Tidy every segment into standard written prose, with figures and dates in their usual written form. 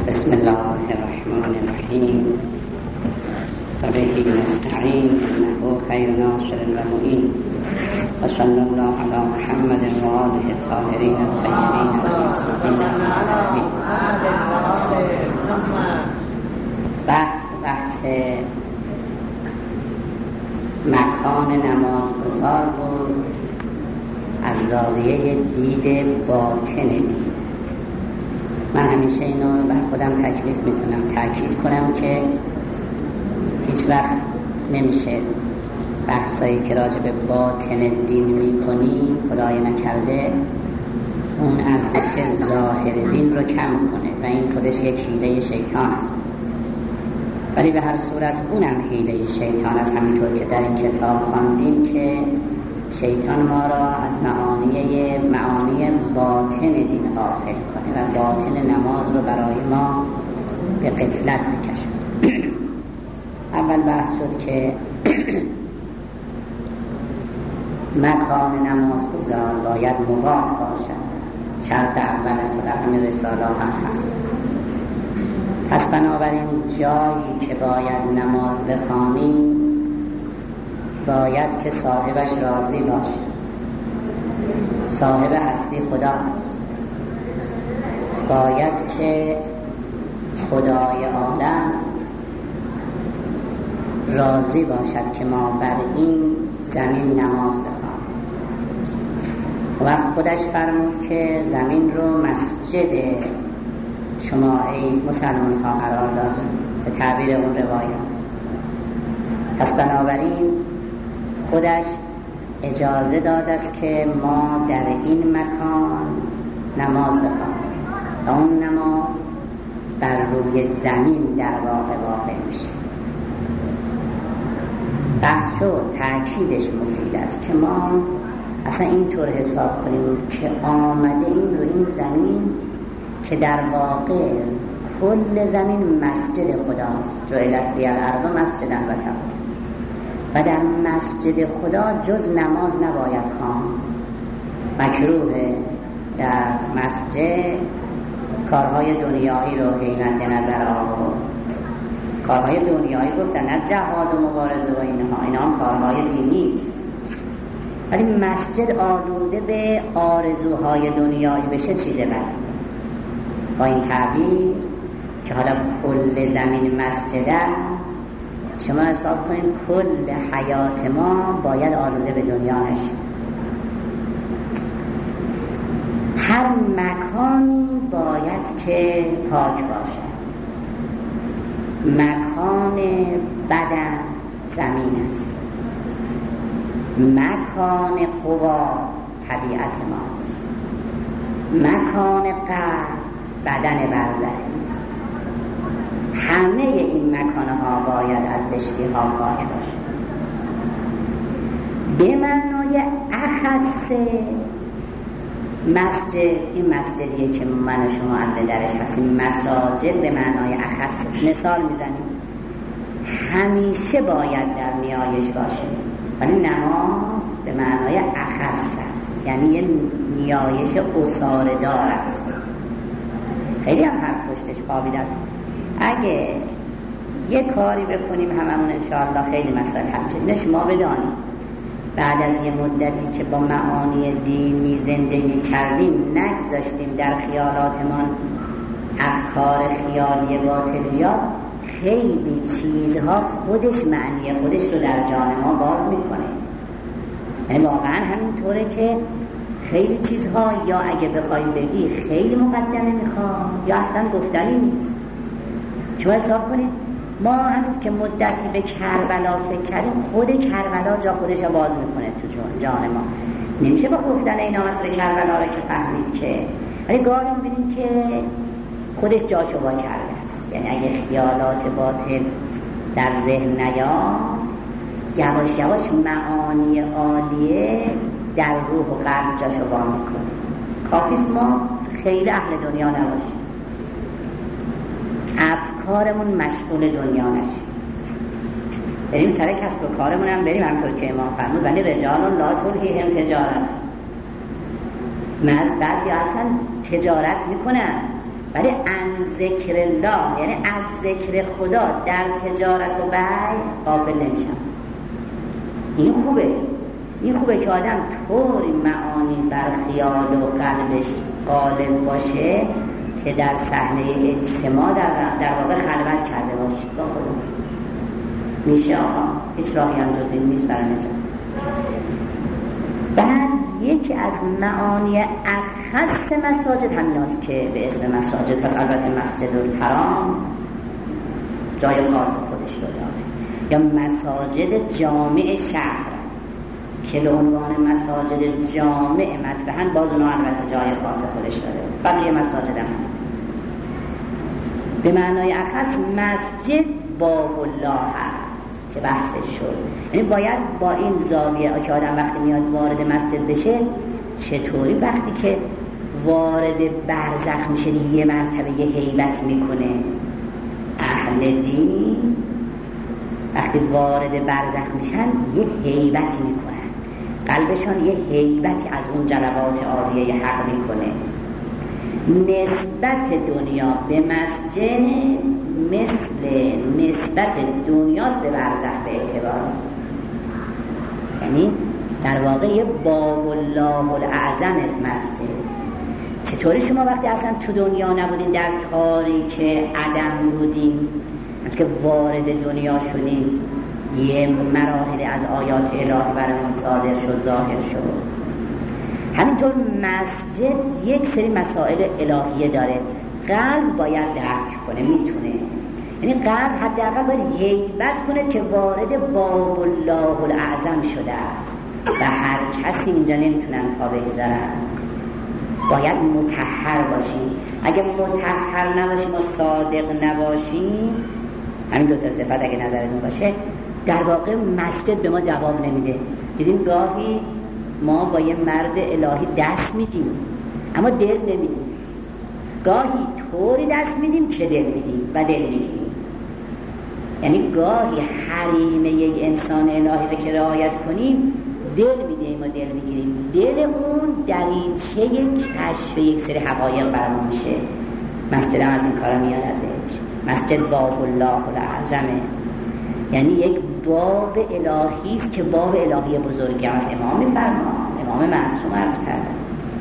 بسم الله الرحمن الرحیم و به نستعین انه خیر ناصر و معین و صلی الله علی محمد و آله الطاهرین الطیبین المعصومین. بحث مکان نمازگزار بود از زاویه دید باطن دین. من همیشه اینو بر خودم تکلیف میتونم تأکید کنم که هیچ وقت نمیشه بحثایی که راجع به باطن دین میکنی خدای نکرده اون ارزش ظاهر دین رو کم کنه و این خودش یک حیله شیطان است. ولی به هر صورت اونم حیله شیطان است، همینطور که در این کتاب خواندیم که شیطان ما را از معانی باطن دین غافل کنه و باطن نماز رو برای ما به غفلت میکشه. اول بحث شد که مکان نمازگزار باید مباح باشد، شرط اول است و در همین رساله هم هست. پس بنابراین جایی که باید نماز بخوانیم باید که صاحبش راضی باشه. صاحب هستی خدا است. باید که خدای عالم راضی باشد که ما بر این زمین نماز بخوانیم. و خودش فرمود که زمین رو مسجد شما ای مسلمان ها قرار داد به تعبیر اون روایات. پس بنابراین خودش اجازه داد است که ما در این مکان نماز بخوانیم و اون نماز بر روی زمین در واقع میشه. بحث شد، تأکیدش مفید است که ما اصلا اینطور حساب کنیم که آمده این رو این زمین که در واقع کل زمین مسجد خداست. جعلت لی الارض مسجدا و طهورا. و در مسجد خدا جز نماز نباید خواند. مکروه در مسجد کارهای دنیایی رو حیمت نظر آورد. کارهای دنیایی گفتن نه جهاد و مبارزه و اینا هم کارهای دینی است. ولی مسجد آلوده به آرزوهای دنیایی بشه چیز بدی. با این تعبیر که حالا کل زمین مسجد است، شما حساب کنید کل حیات ما باید آلوده به دنیا نشه. هر مکانی باید که پاک باشد. مکان بدن زمین است. مکان قوا طبیعت ماست. مکان قلب بدن برزخی است. همه این مکانها باید از زشتی ها پاک باشد. به معنای اخص مسجد، این مسجدیه که من و شما علی درش هستیم، مساجد به معنای اخص است. مثال میزنیم همیشه باید در نیایش باشه، ولی نماز به معنای اخص است، یعنی یه نیایش اصاردار است. خیلی هم حرف پشتش خوابیده است. اگه یه کاری بکنیم هممون انشاءالله خیلی مسائل حل میشه. اینه شما بدانید بعد از یه مدتی که با معانی دینی زندگی کردیم نگذاشتیم در خیالاتمان افکار خیالی باطل بیاد، خیلی چیزها خودش معنی خودش رو در جان ما باز میکنه. یعنی واقعا همینطوره که خیلی چیزها یا اگه بخوای بگی خیلی مقدمه میخواد یا اصلا گفتنی نیست. چون حساب کنید ما همین که مدتی به کربلا فکر کردیم، خود کربلا جا خودش رو باز میکنه تو جان ما. نمیشه با گفتن اینا مثل کربلا رو که فهمید که، ولی گاهی میبینیم که خودش جاشو با کرده است. یعنی اگه خیالات باطل در ذهن نیاد، یواش یواش معانی عالیه در روح و قلب جاشو با میکنه. کافیست ما خیلی اهل دنیا نباشیم، افکارمون مشغول دنیا نشه، بریم سر کسب و کارمون هم بریم همونطور که امام فرمود ولی رجال لا تلهیهم تجارت. بعضی اصلا تجارت میکنن ولی ان ذکر الله یعنی از ذکر خدا در تجارت و بیع غافل نمیشم. این خوبه که آدم طوری معانی بر خیال و قلبش غالب باشه که در صحنه اجتماع در واقع خلوت کرده باشه با خدا. میشه آقا، هیچ راهی هم جز این نیست برای نجات. بعد یکی از معانی اخص مساجد همین است که به اسم مساجد هست. البته مسجد الحرام جای خاص خودش رو داره، یا مساجد جامع شهر که به عنوان مساجد جامع مطرحن، باز اونها البته جای خاص خودش داره. بقیه مساجد هم به معنای اخص مسجد باب الله هست که بحثش شد. یعنی باید با این زاویه که آدم وقتی میاد وارد مسجد بشه، چطوری وقتی که وارد برزخ میشه یه مرتبه یه هیبت میکنه. اهل دین وقتی وارد برزخ میشن یه هیبتی میکنن، قلبشان یه هیبتی از اون جلوات عالیه حق میکنه. نسبت دنیا به مسجد مثل نسبت دنیاست به برزخ به اعتبار، یعنی در واقع یه باب الله الاعظم است مسجد. چطوری شما وقتی اصلا تو دنیا نبودین، در تاریک عدم بودین، از که وارد دنیا شدین یه مراحل از آیات الهی برامون صادر شد، ظاهر شد. همینطور مسجد یک سری مسائل الهیه داره، قلب باید درک کنه، میتونه، یعنی قلب حداقل باید هیبت کنه که وارد باب الله الاعظم شده است و هر کسی اینجا نمیتونن تا بگذارن. باید مطهر باشیم. اگه مطهر نباشیم و صادق نباشیم، همین دو تا صفت اگه نظرتون باشه، در واقع مسجد به ما جواب نمیده. دیدیم گاهی ما با یه مرد الهی دست میدیم اما دل نمیدیم، گاهی طوری دست میدیم که دل میدیم و دل میگیریم. یعنی گاهی حریم یک انسان الهی رو که رعایت کنیم دل میدیم و دل میگیریم، دل اون دریچه کشف یک سری حقایق برامون میشه. مسجد هم از این کارا میاد ازش. مسجد باب الله الاعظمه، یعنی یک باب الهی است که باب الهی بزرگی هم از امام میفرما، امام معصوم عرض کردن.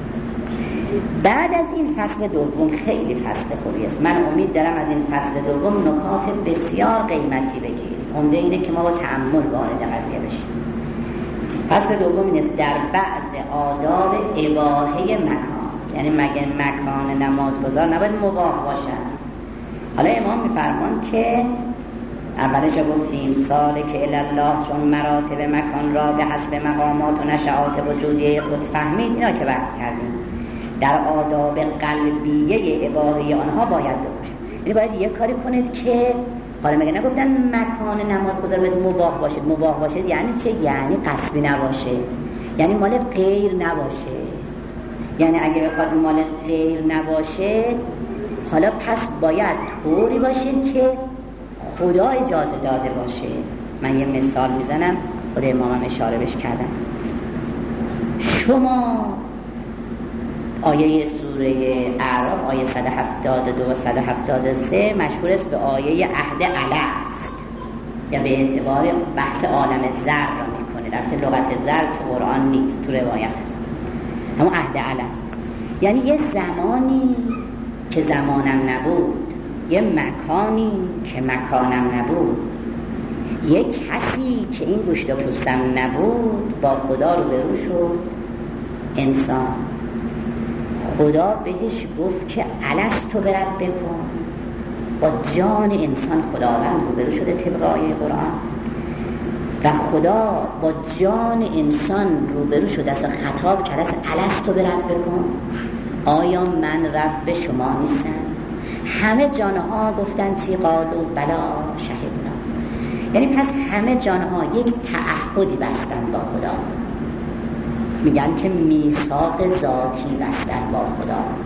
بعد از این فصل دوم خیلی فصل خوبی است. من امید دارم از این فصل دوم نکات بسیار قیمتی بگیریم. عمده اینه که ما با تأمل وارد قضیه بشیم. فصل دوم این است در بعض آداب اباحه مکان، یعنی مگه مکان نمازگزار نباید مباح باشن. حالا امام میفرمان که اولش گفتیم سالک الله، چون مراتب مکان را به حسب مقامات و نشعات وجودی خود فهمید، اینا که بحث کردیم. در آداب قلبیه اباحه آنها باید بکنید، یعنی باید یک کاری کنید که حالا مگه نگفتن مکان نمازگزار باید مباح باشید. مباح باشید یعنی چه؟ یعنی قصبی نباشه، یعنی مال غیر نباشه. یعنی اگه بخواد مال غیر نباشه، حالا پس باید طوری باشه که خدا اجازه داده باشه. من یه مثال میزنم، خود امامم اشاره بهش کردم. شما آیه سوره اعراف آیه 172 و 173 مشهور است به آیه عهد الست، یا به اعتبار بحث عالم زر را میکنه. در لغت زر تو قرآن نیست، تو روایت هست، اما عهد الست یعنی یه زمانی که زمانم نبود، یه مکانی که مکانم نبود، یه کسی که این گوشت و پوستم نبود، با خدا روبرو شد. انسان خدا بهش گفت که الستو برب بکن، با جان انسان خداوند روبرو شده طبق آیه قرآن، و خدا با جان انسان روبرو شده است، خطاب کرده است الستو برب بکن، آیا من رب شما نیستم؟ همه جانها گفتن چی؟ قالوا بلا شهدنا. یعنی پس همه جانها یک تعهدی بستن با خدا، میگن که میثاق ذاتی بستن با خدا.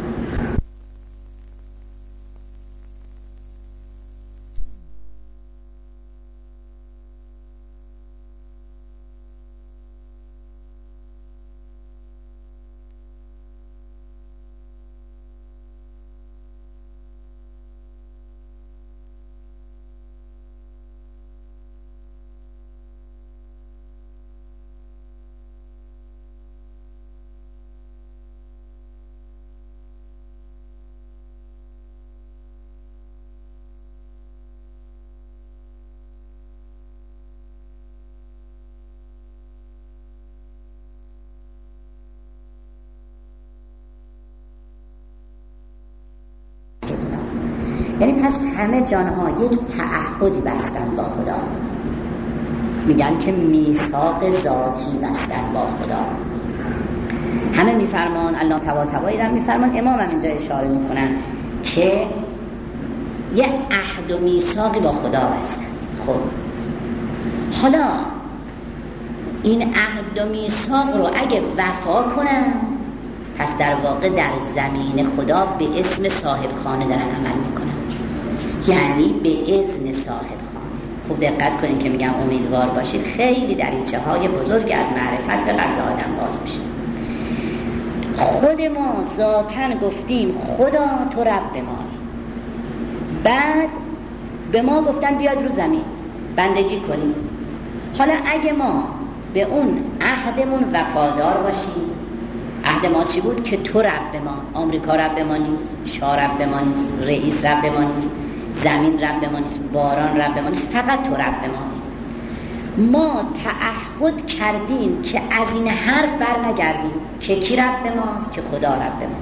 یعنی پس همه جانها یک تعهدی بستن با خدا، میگن که میثاق ذاتی بستن با خدا. همه میفرمان، الله تبارک و میفرمان، امام هم اینجا اشاره میکنن که یه عهد و میثاقی با خدا بستن. خب حالا این عهد و میثاق رو اگه وفا کنن، پس در واقع در زمین خدا به اسم صاحب خانه دارن عمل میکنن، یعنی به اذن صاحب خانه. خوب دقت کنید که میگم امیدوار باشید، خیلی دریچه های بزرگی از معرفت به قلب آدم باز میشه. خود ما ذاتاً گفتیم خدا تو رب مایی، بعد به ما گفتن بیاد رو زمین بندگی کنیم. حالا اگه ما به اون عهدمون وفادار باشیم، عهد ما چی بود؟ که تو رب ما، آمریکا رب ما نیست، شاه رب ما نیست، رئیس رب ما نیست، زمین رب ما نیست، باران رب ما نیست، فقط تو رب ما تعهد کردیم که از این حرف بر نگردیم که کی رب ماست؟ که خدا رب ما.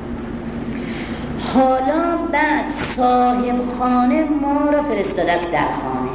حالا بعد صاحب خانه ما را فرستاده است در خانه.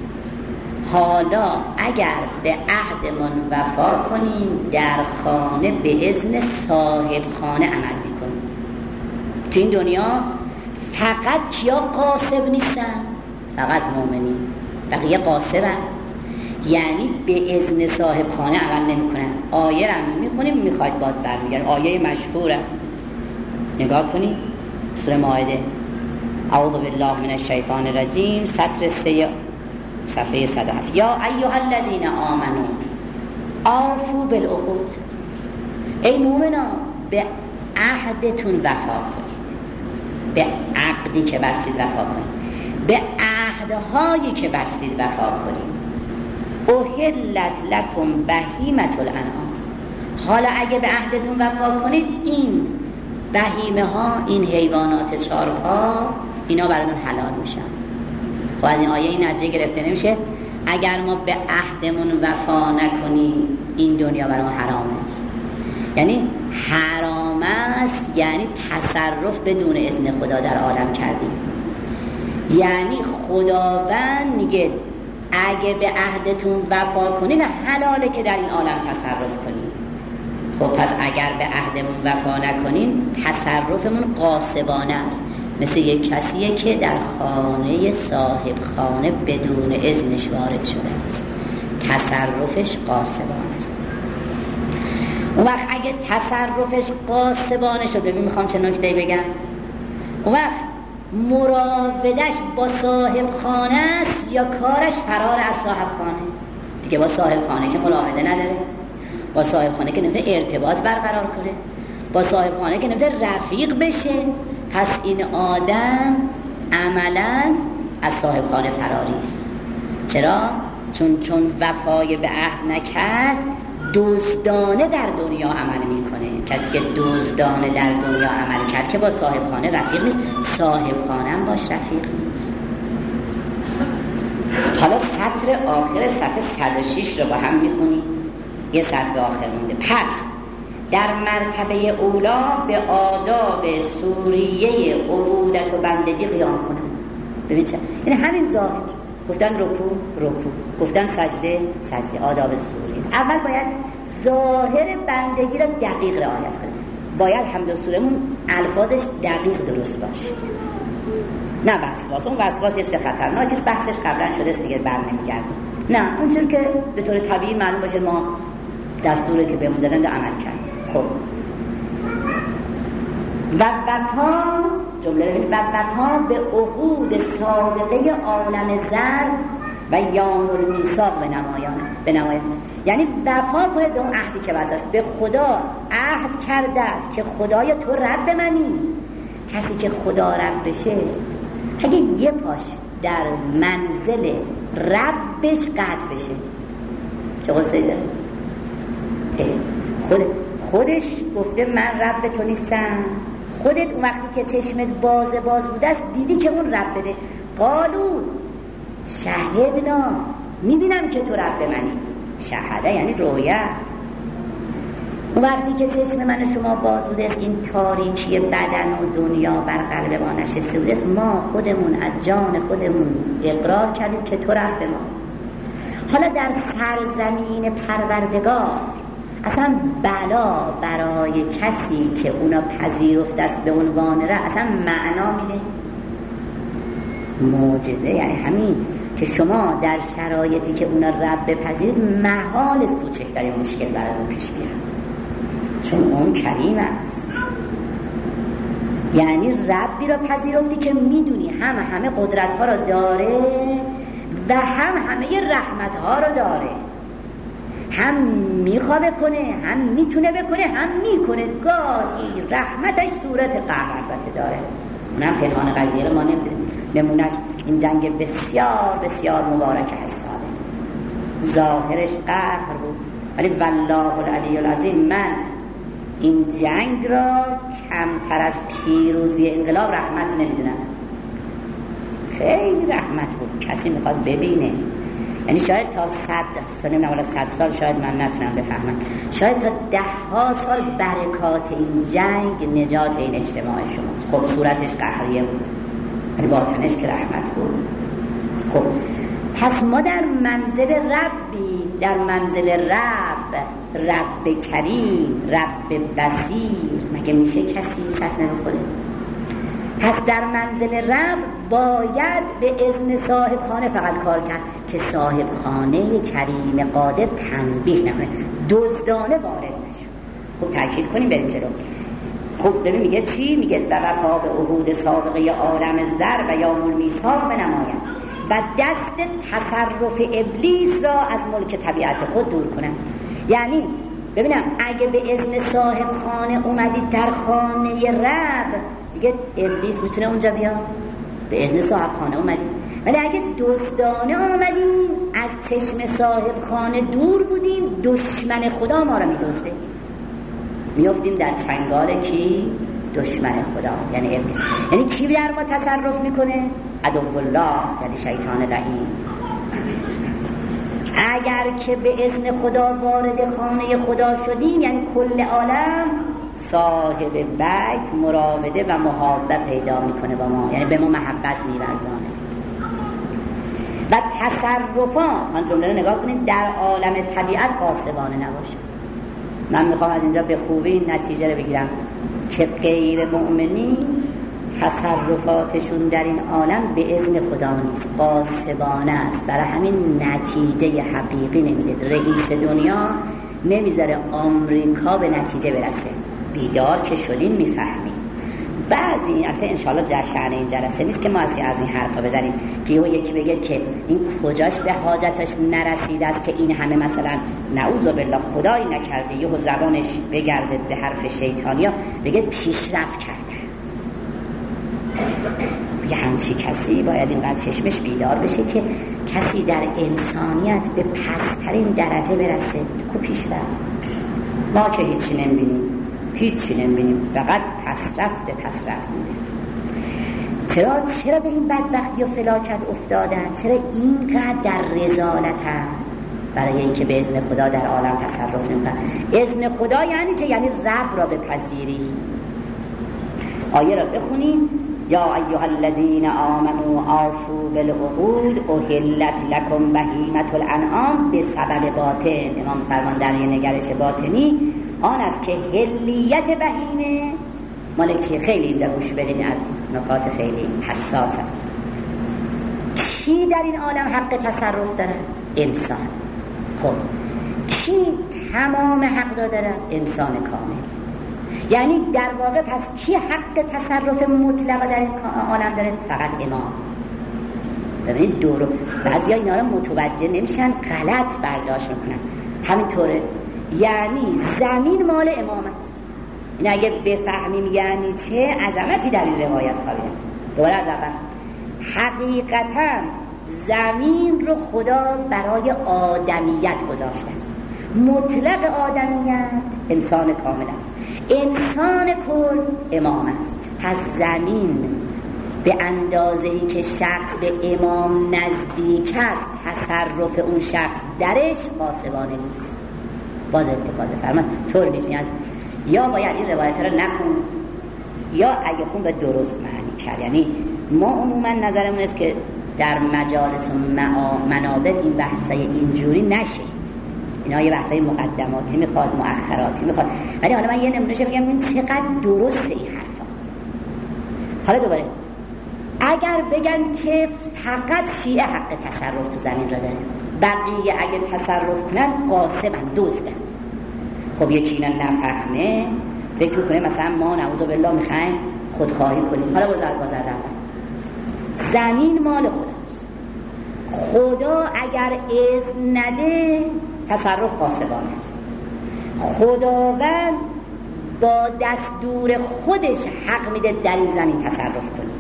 حالا اگر به عهدمون وفا کنیم، در خانه به اذن صاحب خانه عمل میکنیم. تو این دنیا فقط کیا قاصب نیستن؟ فقط مؤمنین، بقیه قاصبن، یعنی به اذن صاحب خانه عمل نمیکنن. آیه رو میخونیم، میخواید باز برمیگردیم، آیه مشهور است، نگاه کنید، سوره مائده، اعوذ بالله من الشیطان الرجیم، سطر 3 صفحه 107. یا ایها الذین آمنوا اوفوا بالعقود، ای مومنان به عهدتون وفا کنید، به عقدی که بستید وفا کنید، به عهدهایی که بستید وفا کنید. احلت لکم بهیمة الانعام، حالا اگه به عهدتون وفا کنید، این بهیمه ها، این حیوانات چارپا، اینا براتون حلال میشن. و از این آیه این نتیجه گرفته نمیشه اگر ما به عهدمون وفا نکنیم این دنیا برای ما حرام است. یعنی حرام است یعنی تصرف بدون اذن خدا در عالم کردیم. یعنی خداوند میگه اگه به عهدتون وفا کنید حلاله که در این عالم تصرف کنید. خب پس اگر به عهدمون وفا نکنیم تصرفمون قاصبانه است، مثل یک کسیه که در خانه صاحب خانه بدون اذنش وارد شده است، تصرفش قاصبانه است. اون وقت اگه تصرفش قاصبانه شد، ببین میخوام چه نکته بگم، اون وقت مراودش با صاحب خانه است یا کارش فرار از صاحب خانه؟ دیگه با صاحب خانه که مراوده نداره، با صاحب خانه که نمیده ارتباط برقرار کنه، با صاحب خانه که نمیده رفیق بشه، پس این آدم عملاً از صاحب خانه فراری است. چرا؟ چون وفای به عهد نکرد، دزدانه در دنیا عمل میکنه. کسی که دزدانه در دنیا عمل کرد که با صاحب خانه رفیق نیست، صاحب خانه هم باش رفیق نیست. حالا سطر آخر صفحه 106 رو با هم میخونیم، یه سطر آخر مونده. پس در مرتبه اولا به آداب سوریه عبودت و بندگی قیام کنن. ببین چه؟ یعنی همین ظاهر گفتن رکوع، گفتن سجده، آداب سوریه. اول باید ظاهر بندگی را دقیق رعایت کنیم. باید حمد و سورمون الفاظش دقیق درست باشه، نه وسواس. اون وسواس یه چه خطرناکه، بحثش قبلا شده است دیگه بر نمیگردیم. نه، اونجور که به طور طبیعی معلوم باشه ما دستوری که بهمون دادن عمل کردیم. خب و وفا، جمله و وفا به عهود سابقه عالم زر و یام المیثاق به نمایان، یعنی وفا کنه به اون عهدی که بسته است. به خدا عهد کرده است که خدای تو رب منی. کسی که خدا رب بشه، اگه یه پاش در منزل ربش قطع بشه چه قصه‌ای داره؟ خودش گفته من رب تو نیستم. خودت اون وقتی که چشمت باز بوده است دیدی که اون رب بده. قالو شهدنا، میبینم که تو رب منی. شهده یعنی رویت. اون وقتی که چشم من و شما باز بوده است، این تاریکی بدن و دنیا بر قلب ما نشسته بوده است، ما خودمون از جان خودمون اقرار کردیم که تو رب ما. حالا در سرزمین پروردگار اصلا بلا برای کسی که اونا پذیرفته است به عنوان رب اصلا معنا میده. معجزه یعنی همین که شما در شرایطی که اونا رب بپذیرید محال است کوچکترین مشکل براتون پیش بیاد، چون اون کریم است. یعنی ربی را پذیرفتی که میدونی همه قدرت ها را داره و همه رحمت ها را داره، هم میخوابه کنه، هم میتونه بکنه، هم میکنه. گاهی رحمتش صورت قهر البته داره، اونم پنهان قضیه رو ما نمیدونیم. نمونش این جنگ بسیار بسیار مبارک 8 ساله، ظاهرش قهر بود، ولی والله العلی العظیم من این جنگ را کمتر از پیروزی انقلاب رحمت نمیدونم. خیلی رحمت بود، کسی میخواد ببینه. یعنی شاید تا 100 سال شاید من نتونم بفهمم، شاید تا 10 سال برکات این جنگ نجات این اجتماع شماست. خب صورتش قهریه بود ولی باطنش که رحمت بود. خب پس ما در منزل ربی، در منزل رب کریم، رب بصیر. مگه میشه کسی سطح نمیخوره؟ پس در منزل رب باید به اذن صاحب خانه فقط کار کرد که صاحب خانه کریم قادر تنبیه نکنه، دزدانه وارد نشه. خب تأکید کنیم بریم جلو. خب ببین میگه چی؟ میگه و وفا به عهود سابقه عالم زر و یوم المیثاق بنمایم و دست تصرف ابلیس را از ملک طبیعت خود دور کنم. یعنی ببینم اگه به اذن صاحب خانه اومدید در خانه رب دیگه ابلیس میتونه اونجا بیاد، به اذن صاحب خانه اومدید. ولی اگه دزدانه آمدیم از چشم صاحب خانه دور بودیم، دشمن خدا ما رو میدزده، میافتیم در چنگال کی؟ دشمن خدا یعنی ابلیس. یعنی کی در ما تصرف میکنه؟ عدو الله یعنی شیطان رحیم. اگر که به اذن خدا وارد خانه خدا شدیم یعنی کل عالم صاحب بیت مراوده و محبت پیدا میکنه با ما، یعنی به ما محبت میورزانه. و تصرفات آن جمله رو نگاه کنید، در عالم طبیعت قاصبانه نباشه. من میخوام از اینجا به خوبی این نتیجه رو بگیرم که غیر مؤمنین تصرفاتشون در این عالم به اذن خدا نیست، قاصبانه است. برای همین نتیجه حقیقی نمیده. رئیس دنیا نمیذاره آمریکا به نتیجه برسه. بیدار که شدیم میفهمیم. بعضی این عرفه انشاءالله جشن این جلسه نیست که ما از این حرفا بزنیم که یکی بگه که این کجاش به حاجتش نرسیده است که این همه مثلا نعوذ بالله خدایی نکرده یهو زبانش بگرده به حرف شیطانیا بگه پیشرفت کرده است. یه همچی کسی باید اینقدر چشمش بیدار بشه که کسی در انسانیت به پسترین درجه برسه که پیشرفت. ما که هیچی نمیبینیم، فقط پسرفت میبینیم. چرا به این بدبختی و فلاکت افتادن؟ چرا اینقدر در رذالتن؟ برای اینکه به اذن خدا در عالم تصرف نمیکنن. اذن خدا یعنی چه؟ یعنی رب را بپذیری. آیه را بخونیم: یا ایها الذین آمنوا آفوا بالعقود احلت لکم بهیمة الانعام به سبب باطن. امام فرمان در یه نگرش باطنی آن است که حلیت بهیمه مالکی. خیلی اینجا گوش بدین، از نکات خیلی حساس است. کی در این عالم حق تصرف داره؟ انسان. خب کی تمام حق داره؟ انسان کامل. یعنی در واقع پس کی حق تصرف مطلق در این عالم داره؟ فقط امام. ببینید دورو بعضیا اینا رو متوجه نمیشن، غلط برداشت میکنن. همینطوره، یعنی زمین مال امام است. این اگه بفهمیم یعنی چه عظمتی در این روایت خوابیده است. دوباره از اول، حقیقتا زمین رو خدا برای آدمیت گذاشته است. مطلق آدمیت انسان کامل است، انسان کل امام است. پس زمین به اندازه‌ای که شخص به امام نزدیک است تصرف اون شخص درش قاصبانه نیست. باز استفاده فرمان طور نیست. یا باید این روایت رو نخون یا اگه خون به درست معنی کرد. یعنی ما عموما نظرمون است که در مجالس و منابر این بحثای اینجوری نشه. اینا یه بحثای مقدماتی میخواد، مؤخراتی میخواد. ولی حالا من یه نمونهش بگم این چقدر درسته این حرفا. حالا دوباره اگر بگن که فقط شیعه حق تصرف تو زمین را داره، بقیه اگه تصرف کنن قاسمن، دزدن. خب یکی اینا نفهمه فکر کنه مثلا ما نعوذ بالله میخوایم خودخواهی کنیم. حالا باز از اول زمین مال خداست. خدا اگر اذن نده تصرف قاسمانه است. خداوند با دستور خودش حق میده در این زمین تصرف کنه.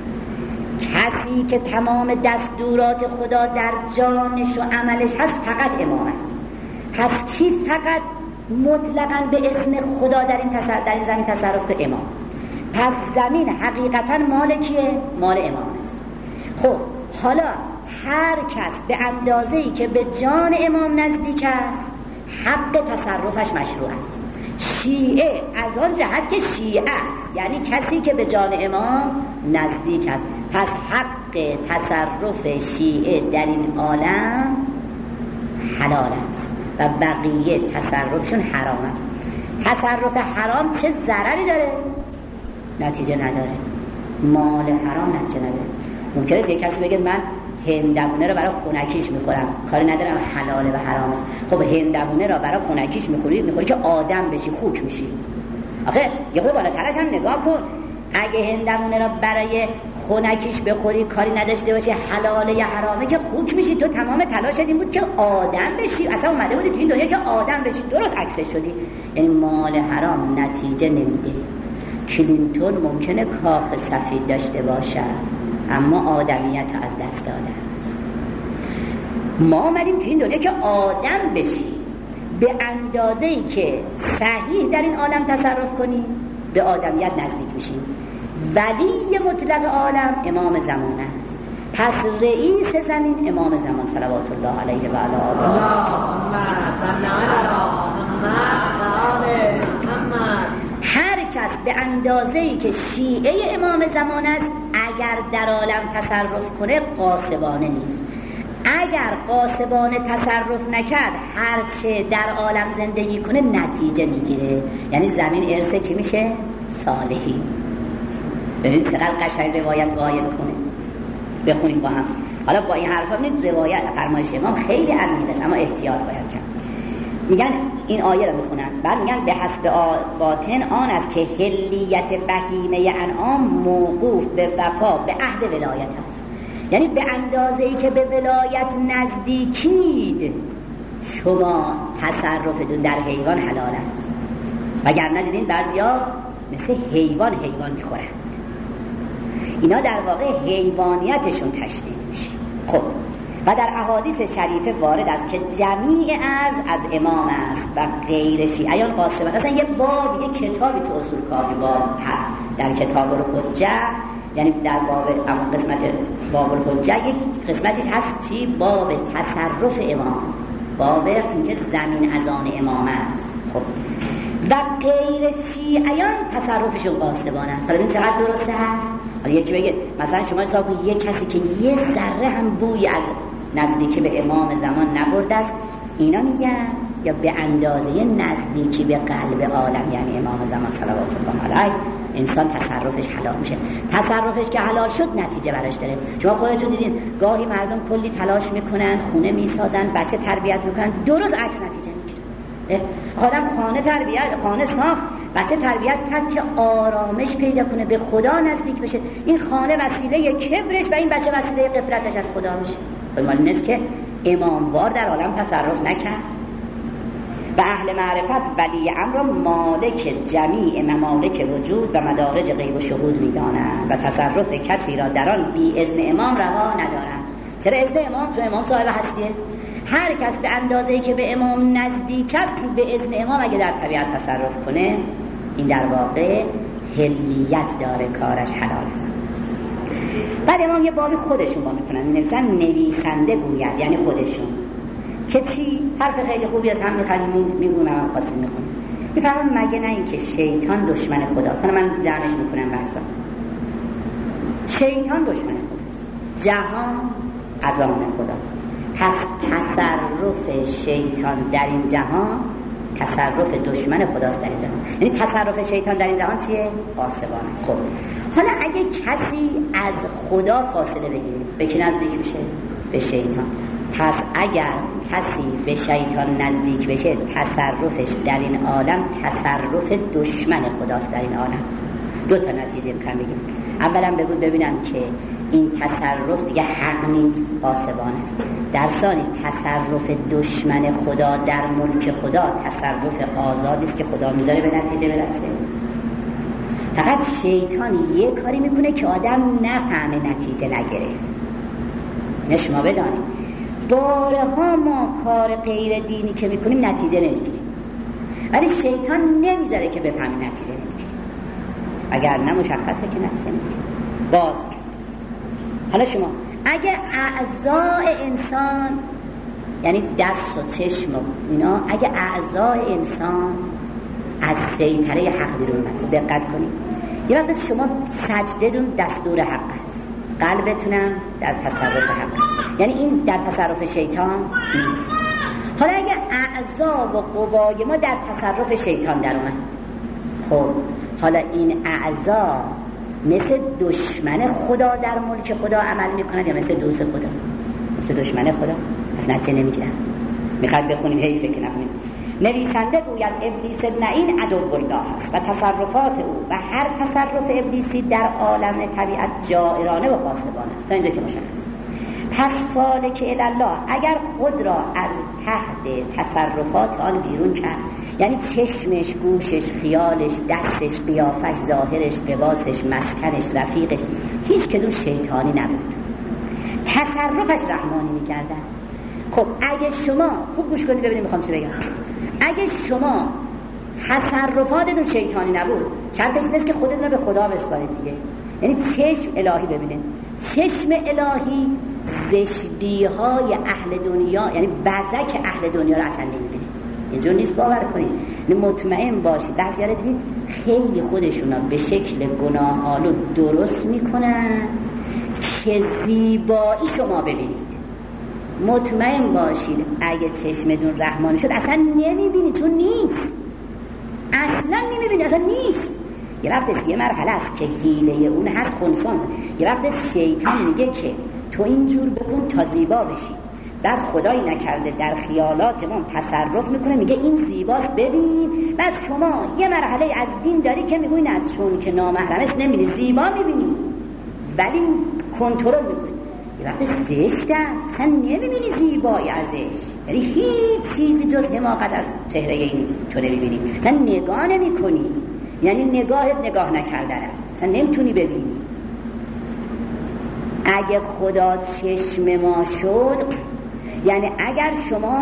کسی که تمام دستورات خدا در جانش و عملش هست فقط امام است. پس کی فقط مطلقاً به اذن خدا در این زمین تصرف کنه؟ امام. پس زمین حقیقتاً مال کیه؟ مال امام است. خب حالا هر کس به اندازه‌ای که به جان امام نزدیک است حق تصرفش مشروع است. شیعه از آن جهت که شیعه است، یعنی کسی که به جان امام نزدیک است، پس حق تصرف شیعه در این عالم حلال است و بقیه تصرفشون حرام است. تصرف حرام چه ضرری داره؟ نتیجه نداره. مال حرام نتیجه نداره. ممکنه یک کسی بگه من هندبونه رو برای خونکیش میخورم، کاری ندارم حلاله و حرام است. خب هندبونه رو برای خونکیش میخوری که آدم بشی، خوک میشی. آخه یه خود بالاترش هم نگاه کن. اگه هندبونه رو برای خونکیش بخوری کاری نداشته باشه حلاله یا حرامه که خوک میشی. تو تمام تلاشت این بود که آدم بشی، اصلا اومده بودی تو این دنیا که آدم بشی، درست عکسش شدی. یعنی مال حرام نتیجه نمیده. کلینتون ممکنه کاخ سفید داشته باشه اما آدمیت از دست داده است. ما آمدیم تو این دنیا که آدم بشی، به اندازه‌ای که صحیح در این عالم تصرف کنی به آدمیت نزدیک میشیم. ولی مطلق عالم امام زمان است. پس رئیس زمین امام زمان صلوات الله علیه و علی آله. هر کس به اندازه‌ای که شیعه امام زمان است اگر در عالم تصرف کنه قاسبانه نیست. اگر قاسبانه تصرف نکرد هرچه در عالم زندگی کنه نتیجه میگیره. یعنی زمین ارث کی میشه؟ صالحین. ببینید چقدر قشنگ روایت وایه بخونیم با هم. حالا با این حرفا ببینید روایت فرمایش امام خیلی عمیق است اما احتیاط باید کرد. میگن این آیه رو میخونن بعد میگن به حسب باطن آن است که حلیت بهیمه انعام موقوف به وفا به عهد ولایت است. یعنی به اندازه‌ای که به ولایت نزدیکید شما تصرفتون در حیوان حلال است. وگرنه دیدین بعضیا مثل حیوان میخورند. اینا در واقع حیوانیتشون تشدید میشه. خب و در احادیث شریفه وارد است که جمیع ارز از امام است و غیر شیعیان قاسم. اصلا یه باب، یه کتابی تو اصول کافی باب هست در کتاب الحجه، یعنی در باب اما قسمت باب الحجه یک قسمتش هست چی؟ باب تصرف امام، باب اینکه زمین از آن امام است. خب و غیر شیعیان تصرفشون قاسمانه است. حالا ببین چقدر درسته حرف. حالا یکی بگه مثلا شما حساب کنید یک کسی که یه ذره هم بوی از نزدیکی به امام زمان نبرده است، اینا میگن یا به اندازه نزدیکی به قلب عالم یعنی امام زمان صلوات الله علیه انسان تصرفش حلال میشه. تصرفش که حلال شد نتیجه براش داره. شما خودتون دیدین گاهی مردم کلی تلاش میکنن، خونه میسازن، بچه تربیت میکنن، درست عکس نتیجه میگیره. آدم خانه ساخت، بچه تربیت کرد که آرامش پیدا کنه، به خدا نزدیک بشه. این خانه وسیله کبرش و این بچه وسیله غفلتش از خدا میشه. مال نیست که اماموار در عالم تصرف نکرد. و اهل معرفت ولی امر مالک جمیع ممالک وجود و مدارج غیب و شهود میدانند و تصرف کسی را در آن بی اذن امام روا ندارند. چرا اذن امام؟ چون امام صاحب هستیه. هر کس به اندازه‌ای که به امام نزدیک است به اذن امام اگه در طبیعت تصرف کنه این در واقع حلیت داره، کارش حلال است. بعد امام یه بابی خودشون با میکنن، نویسنده گوید یعنی خودشون که چی؟ حرف خیلی خوبی از هم میگونم هم خواستیم میخونیم. میفرمان مگه نه این که شیطان دشمن خداست. حالا من جمعش میکنم برسا. شیطان دشمن خداست، جهان از آن خداست. پس تصرف شیطان در این جهان تصرف دشمن خداست در این جهان. یعنی تصرف شیطان در این جهان چیه؟ قاسبانه است. خب حالا اگه کسی از خدا فاصله بگیره به کی نزدیک میشه؟ به شیطان. پس اگر کسی به شیطان نزدیک بشه تصرفش در این عالم تصرف دشمن خداست در این عالم. دو تا نتیجه میخوام بگیم. اولا بگو ببینم که این تصرف دیگه حق نیست، قاسبانه است. در ثانی تصرف دشمن خدا در ملک خدا تصرف آزادی است که خدا میذاره به نتیجه برسه. فقط شیطان یه کاری میکنه که آدم نفهمه، نتیجه نگرفت. اینه شما بدانید بارها ما کار غیر دینی که میکنیم نتیجه نمیگیریم، ولی شیطان نمیذاره که بفهمیم نتیجه نمیگیریم. اگر نه مشخصه که نتیجه نمیگیریم. باز حالا شما اگه اعضای انسان یعنی دست و چشم و اینا، اگه اعضای انسان از سیطره حق بیرون اومد، دقت کنید یه وقت شما سجده دون دستور حق است، قلبتونم در تصرف حق است، یعنی این در تصرف شیطان نیست. حالا اگه اعضا و قوای ما در تصرف شیطان در اومد، خب حالا این اعضا مثل دشمن خدا در ملک خدا عمل میکنند یا مثل دوست خدا؟ مثل دشمن خدا. از نتیجه نمیگیرن. میخواد بخونیم هی فکر نکنیم. نویسنده گوید ابلیس لعین عدو الله است و تصرفات او و هر تصرف ابلیسی در عالم طبیعت جائرانه و قاسبانه است. تا اینجا که مشخص. پس سالک الله اگر خود را از تحت تصرفات آن بیرون کرد، یعنی چشمش، گوشش، خیالش، دستش، قیافش، ظاهرش، لباسش، مسکنش، رفیقش هیچ کدوم شیطانی نبود، تصرفش رحمانی میکردن. خب اگه شما خوب گوش کنید ببینید میخوام چی بگم. اگه شما تصرفاتتون شیطانی نبود، شرطش اینه که خودتون رو به خدا بسپارید دیگه. یعنی چشم الهی ببینید، چشم الهی زشتی های اهل دنیا، یعنی بزک اهل دنیا رو اصلا نمیبینید. اینجور نیست، باور کنید. مطمئن باشید بعضی‌ها رو دیدید خیلی خودشون رو به شکل گناه آلود درست میکنن که زیبایی شما ببینید. مطمئن باشید اگه چشمتون رحمانی شد اصلا نمیبینید، چون نیست، اصلا نمیبینید، اصلا نیست. یه وقت یه مرحله است که حیله اون هست خنثان. یه وقت شیطان میگه که تو اینجور بکن تا زیبا بشی، بعد خدایی نکرده در خیالات ما تصرف میکنه میگه این زیباست ببین. بعد شما یه مرحله از دین داری که میگوی نه چون که نامحرم است نمیبینی، زیبا میبینی ولی کنترل میکنی. یه وقت زشت است، اصلا نمیبینی زیبایی ازش، یعنی هیچ چیزی جز حماقت از چهره این تو نمیبینی، اصلا نگاه نمیکنی، یعنی نگاهت نگاه نکردن است، اصلا نمیتونی ببینی. اگه خدا چشم ما شد، یعنی اگر شما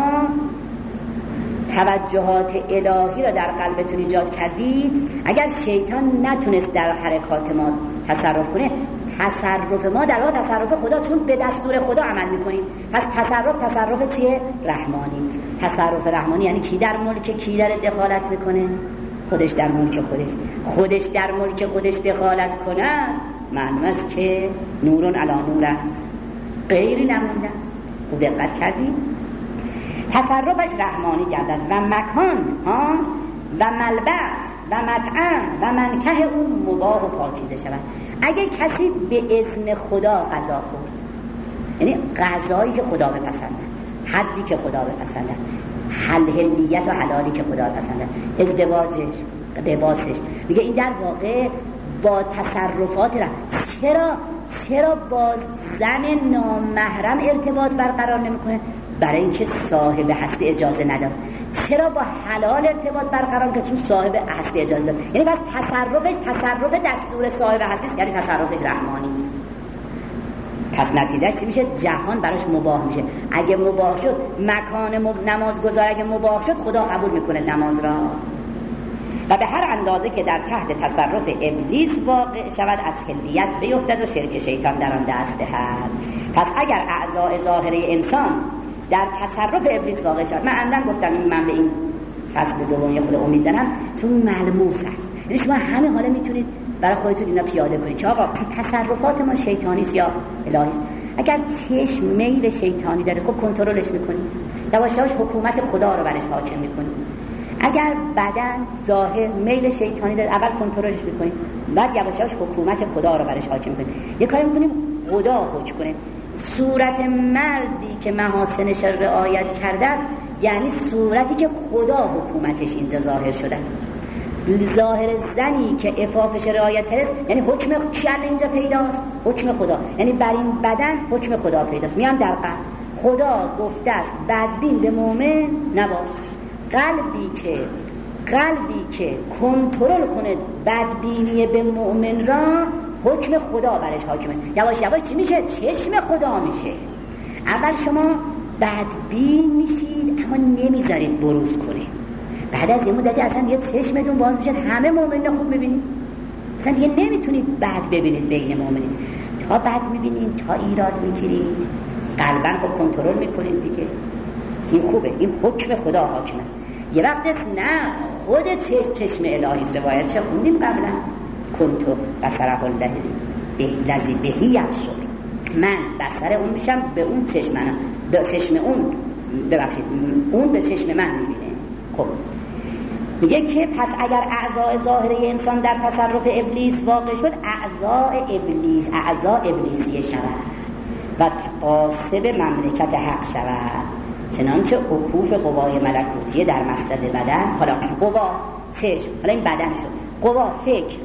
توجهات الهی را در قلبتون ایجاد کردید، اگر شیطان نتونست در حرکات ما تصرف کنه، تصرف ما در واقع تصرف خدا، چون به دستور خدا عمل میکنیم. پس تصرف چیه؟ رحمانی. تصرف رحمانی یعنی کی در ملک کی در دخالت میکنه؟ خودش در ملک خودش در ملک خودش دخالت کنه، معلوم است که نورون علی نور است، غیری نمونده است. خوب دقت کردید؟ تصرفش رحمانی گردد و مکان و ملبس و مطعم و منکه او مباح و پاکیزه شود. اگه کسی به اذن خدا غذا خورد، یعنی غذایی که خدا بپسندد، حدی که خدا بپسندد، حلیت و حلالی که خدا بپسندد، ازدواجش، لباسش، میگه این در واقع با تصرفات را چرا با زن نامحرم ارتباط برقرار نمیکنه؟ برای اینکه صاحب هستی اجازه نداد. چرا با حلال ارتباط برقرار که چون صاحب هستی اجازه داد. یعنی بس تصرفش تصرف دستور صاحب هستی است، یعنی تصرفش رحمانی است. پس نتیجهش چی میشه؟ جهان براش مباح میشه. اگه مباح شد، مکان نمازگزار اگه مباح شد، خدا قبول میکنه نماز را. و به هر اندازه که در تحت تصرف ابلیس واقع شود از حلیت بیفتد و شرک شیطان در آن دست دهد. پس اگر اعضاء ظاهره انسان در تصرف ابلیس واقع شد. من عمدن گفتم من به این فصل دوم خود امید دارم چون ملموس است. یعنی شما همه حالا میتونید برای خودتون اینا پیاده کنید که آقا تصرفات ما شیطانی است یا الهی است. اگر چشم میل شیطانی داره خب کنترلش میکنید، یواش یواش حکومت خدا رو برش حاکم میکنید. اگر بدن ظاهر میل شیطانی داره اول کنترلش میکنید، بعد یواش یواش حکومت خدا رو برش حاکم میکنید. یه کاری میکنیم خدا حکم کنه. صورت مردی که محاسنش رعایت کرده است یعنی صورتی که خدا حکومتش اینجا ظاهر شده است. ظاهر زنی که عفافش رعایت کرده است یعنی حکم کی اینجا پیداست؟ حکم خدا. یعنی بر این بدن حکم خدا پیداست. میام در قلب خدا گفته است بدبین به مؤمن نباش. قلبی که کنترل کنه بدبینی به مؤمن را حکم خدا برش حاکم است. یواش یواش چی میشه؟ چشم خدا میشه. اول شما بدبین میشید اما نمیذارید بروز کنه. بعد از یه مدتی اصلا دیگه چشمتون باز میشه، همه مؤمنین خوب میبینید. اصلا دیگه نمیتونید بد ببینید بین مؤمنین. تا بد میبینید تا ایراد میگیرید قلبا خب کنترل میکنید دیگه. این خوبه، این حکم خدا حاکم است. یه وقت است نه خود چشم الهی روایتش خوندیم قبلا کنتو بصره الله لذی بهی ابصر، من بصر اون میشم به اون چشم منم، به چشم اون ببخشید اون به چشم من میبینه. خب میگه که پس اگر اعضاء ظاهره انسان در تصرف ابلیس واقع شد اعضا ابلیسی شود و قاصب مملکت حق شود، چنانچه عکوف قوای ملکوتیه در مسجد بدن. حالا قوا چشم، حالا این بدن شد، قوا فکر،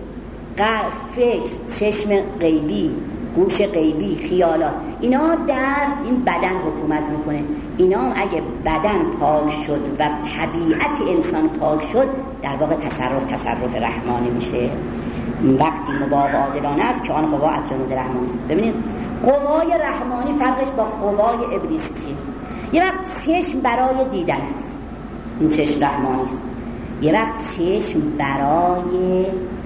قلب، چشم غیبی، گوش غیبی، خیالات، اینا در این بدن حکومت میکنه. اینا اگه بدن پاک شد و طبیعت انسان پاک شد در واقع تصرف رحمانی میشه. وقتی مباح عادلانه است که آن قوا از جنود رحمانی است. ببینید قوای رحمانی فرقش با قوای ابلیسی چیه؟ یه وقت چشم برای دیدن است، این چشم رحمانی است. یه وقت چشم برای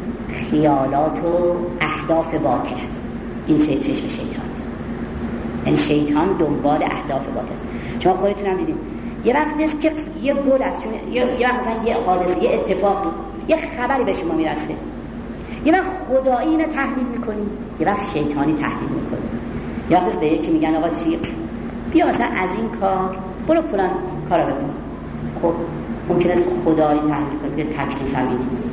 خیالات و اهداف باطل است، این چشم شیطان است. یعنی شیطان دنبال اهداف باطل است. شما خودتون هم دیدید یه وقت است که یه گل است، یه وقت مثلا یه حادثه، یه اتفاقی، یه خبری به شما میرسه، یه وقت خدایی اینو تحلیل میکنی، یه وقت شیطانی تحلیل میکنی. یه وقت به یکی میگن آقا چی؟ بیا مثلا از این کار برو فلان کارو بکن. خب ممکن است خدایی تحلیل کنه بگه تکلیف همین نیست.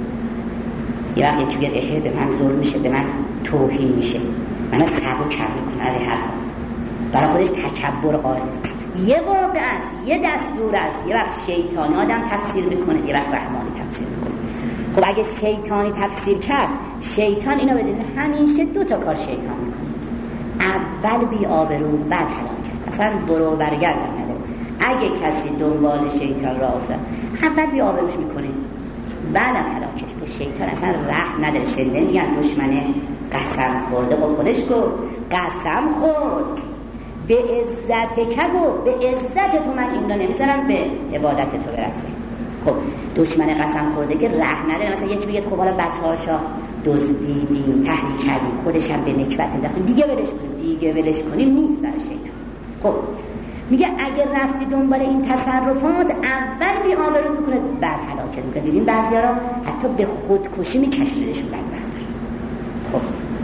یه وقت یکی بگه به من ظلم میشه، به من توهین میشه، منو سبک میکنه از این حرفا، برای خودش تکبر قائل است. یه واقع است، یه دستور است. یه وقت شیطانی آدم تفسیر میکنه، یه وقت رحمانی تفسیر میکنه. خب اگه شیطانی تفسیر کرد، شیطان اینو بدونه همیشه دو تا کار شیطان میکنه. اول بی آبرو، بعد هلاکت. اصلا برو برگرد نداره. اگه کسی دنبال شیطان راه افتاد، اول بی آبروش میکنه، بعدم هلاکش. به شیطان اصلا رحم نداره. شنده میگن دشمنه قسم خورده. خب خودش گفت قسم خورد به عزت کگو، به عزت تو من این رو نمیذارم به عبادت تو برسه. خب دشمن قسم خورده که رحم نداره. مثلا یکی بگه خب حالا بچه‌هاشا دزدیدیم، تحریک کردیم، خودش هم به نکبت انداختیم، دیگه ولش کنیم نیست برای شیطان. خب میگه اگر رفتی دنبال این تصرفات، اول بی آبرو میکنه، بعد هلاکت میکنه. دیدین بعضیا رو حتی به خودکشی میکشونشون بدبختن. خب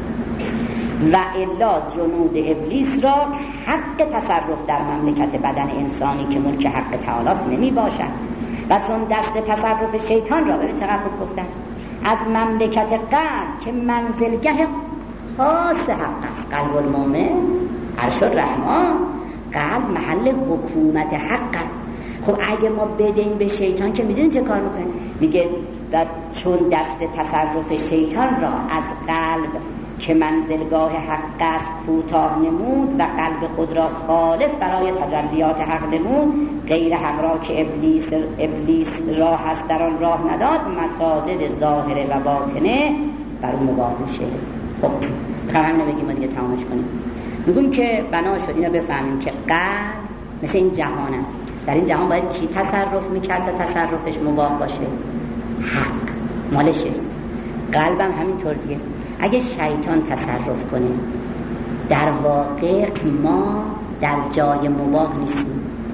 و الا جنود ابلیس را حق تصرف در مملکت بدن انسانی که ملک حق تعالی است نمی باشد و چون دست تصرف شیطان را، ببین چقدر خوب گفته است، از مملکت قلب که منزلگه خاص حق است. قلب المؤمن عرش الرحمن، قلب محل حکومت حق است. خب اگه ما بدیم به شیطان که میدونی چه کار میکنه؟ میگه و چون دست تصرف شیطان را از قلب که منزلگاه حق است کوتاه نمود و قلب خود را خالص برای تجلیات حق نمود، غیر حق را که ابلیس راه هست در آن راه نداد، مساجد ظاهره و باطنه بر اون مباح میشه. خب خواهم نبگیم و دیگه تمامش کنیم. میگم که بنا شد اینا بفهمیم که قلب مثل این جهان است. در این جهان باید کی تصرف میکرد تا تصرفش مباح باشه؟ حق مالش است. قلبم همینطور دیگه. اگه شیطان تصرف کنه، در واقع ما در جای مباح نیستیم.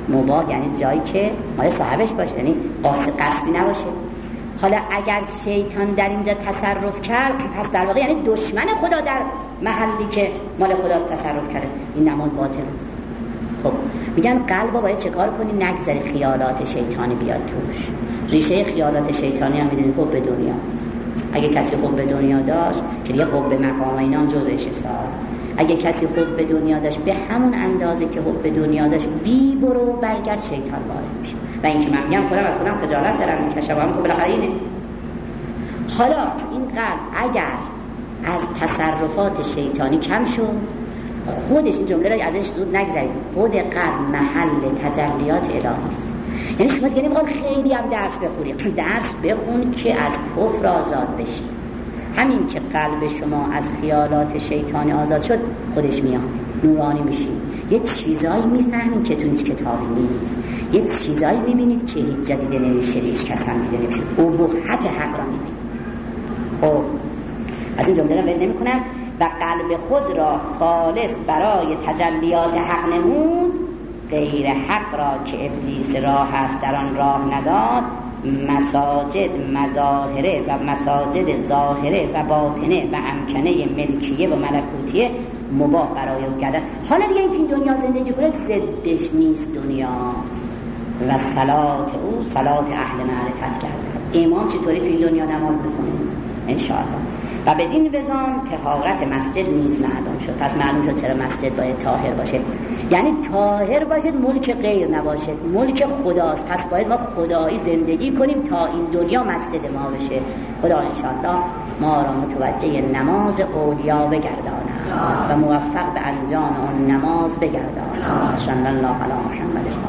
مباح یعنی جایی که مال صاحبش باشه، یعنی قصبی نباشه. حالا اگر شیطان در اینجا تصرف کرد پس در واقع یعنی دشمن خدا در محلی که مال خدا تصرف کرد، این نماز باطل است. خب میگن قلبا باید چه کار کنی؟ نگذاری خیالات شیطانی بیاد توش. ریشه خیالات شیطانی هم میدونید حب به دنیا. اگه کسی حب به دنیا داشت که دیگه حب به مقام اینا هم جزءش سال. اگه کسی حب به دنیا داشت به همون اندازه که حب به دنیا داشت بی برو برگرد شیطان وارد میشه. و اینکه من میگم خودم از خودم خجالت دارم میکشم و هم خب بالاخره اینه. حالا این قلب اگر از تصرفات شیطانی کم شد، خودش این جمله را ازش زود نگذارید، خود قلب محل تجلیات الهی است. یعنی شما دیگه نمیخواد خیلی هم درس بخونی، درس بخون که از کفر آزاد بشی. همین که قلب شما از خیالات شیطانی آزاد شد خودش میاد نورانی میشی، یه چیزایی میفهمید که تو هیچ کتابی نیست، یه چیزایی میبینید که هیچ جدیده نمیشه، هیچ کس هم دیده نمیشه، ابهت حق را میبینید. خب از این جمله را ول نمیکنم. و قلب خود را خالص برای تجلیات حق نمود، غیر حق را که ابلیس راه است در آن راه نداد. مساجد مظاهره و مساجد ظاهره و باطنه و امکنه ملکیه و ملکوتیه مباح برای او کردن. حالا دیگه این دنیا زندگی کنه ضدش نیست دنیا. و صلات او صلات اهل معرفت کرده. امام چطوری تو این دنیا نماز بخونه؟ انشاءالله. و بدین وزان طهارت مسجد نیز معلوم شد. پس معلوم شد چرا مسجد باید طاهر باشه، یعنی طاهر باشد، ملک غیر نباشد، ملک خداست. پس باید ما خدایی زندگی کنیم تا این دنیا مسجد ما بشه. خدا انشاءالله ما را متوجه نماز اولیا بگرداند و موفق به انجام اون نماز بگرداند. صلی الله علی محمد.